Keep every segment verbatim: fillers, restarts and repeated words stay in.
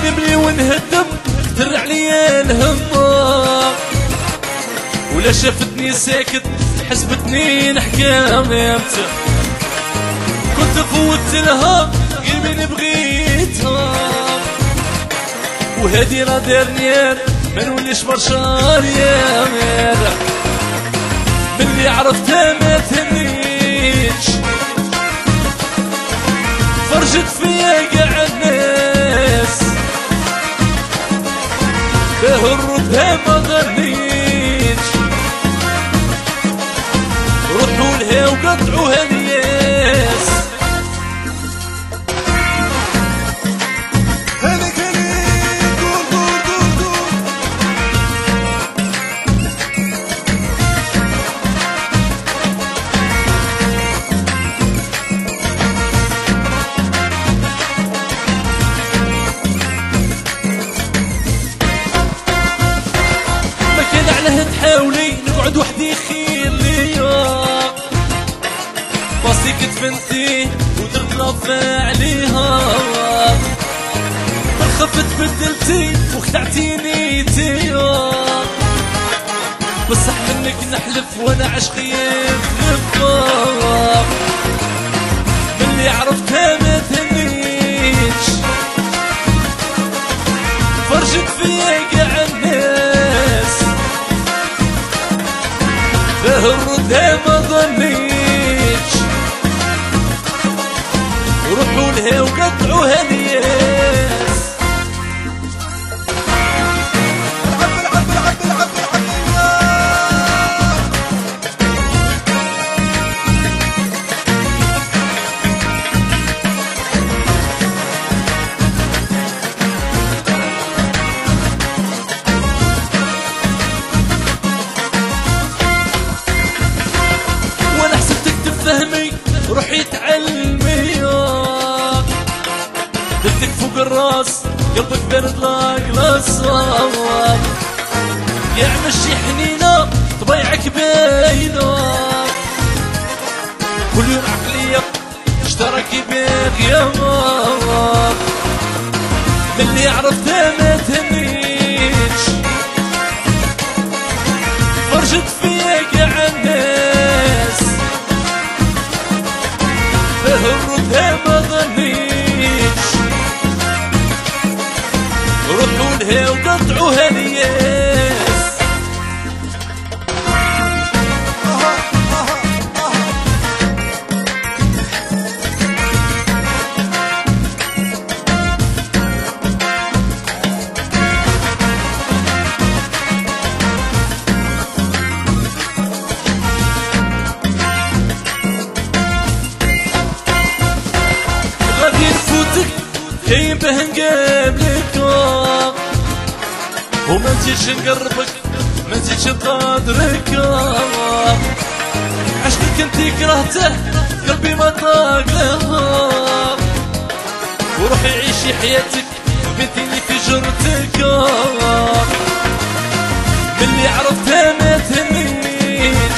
نبني ونهدم تر عليا الهمة، ولا شافتني ساكت حسبتني نحكام يمتى. كنت فوت لها قلبي بغيتها، وهادي راه دارني ما نوليش مرشار يا مالا. ملي عرفتها ما تهنيش، فرجت فيا قاع الناس، باه نردها ما غنيتش. روحوا لها وقطعوها الياس. تحاولي نقعد وحدي خير ليا، باصي كتفنتي ودرت لافا عليها. خفت بدلتي وخدعتيني تيا، بصح منك نحلف وانا عشقي يفلفا. ملي عرفتها ما تهنيتش، فرجت فيا قاع الناس، بهردها ما ظنيتش. روحوا لها وقطعوها الياس. فهمي روحي تعلمي، درتك فوق الراس قلبك برد لاقلاصات. يا عمشي حنينة طبيعك باينة، كل يوم عقلية اشتراكي بيك يا ماما. ملي عرفتها ما تهنيتش، فرجت فيا قاع الناس، بهردها ما ظنيتش. روحوا لها وقطعوها الياس. كاين باه نقابلك وما نزيدش نقربك، ما نزيدش نقدرك. عشقك انتي كرهته قلبي ما طاق لها، وروحي عيشي حياتك بنتيني في جرتك. ملي عرفتها ما تهنيتش،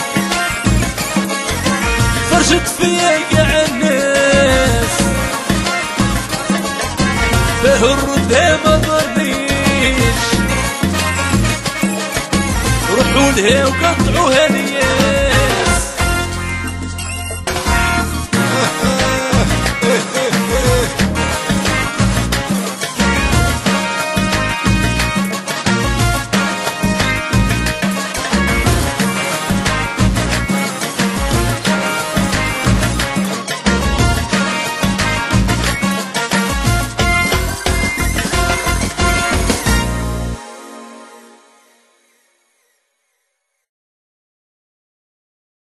فرجت فيا قاع الناس، بهردها ما ظنيتش. روحوا لها وقطعوها